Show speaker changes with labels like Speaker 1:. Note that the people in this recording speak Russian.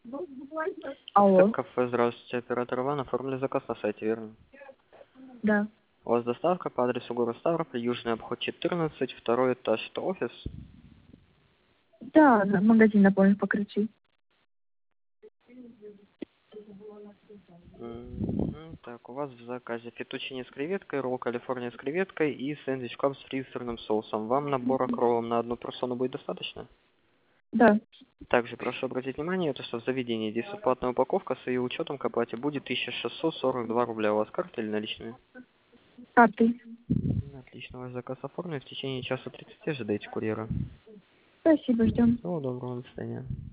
Speaker 1: Алло.
Speaker 2: Кафе, здравствуйте, оператор Иван, оформили заказ на сайте, верно?
Speaker 1: Да.
Speaker 2: У вас доставка по адресу город Ставрополь, Южный обход 14, второй этаж, это офис?
Speaker 1: Да, магазин на полном покрытии.
Speaker 2: Так, у вас в заказе фетучини с креветкой, ролл Калифорния с креветкой и сэндвич кап с фрисерным соусом. Вам набора к роллам на одну персону будет достаточно?
Speaker 1: Да.
Speaker 2: Также прошу обратить внимание, то, что в заведении действует платная упаковка, с ее учетом к оплате будет 1642 рубля. У вас карта или наличные?
Speaker 1: Карты.
Speaker 2: Отлично, ваш заказ оформлен. В течение часа 30 ожидайте курьера.
Speaker 1: Спасибо, ждем.
Speaker 2: Всего доброго, до свидания.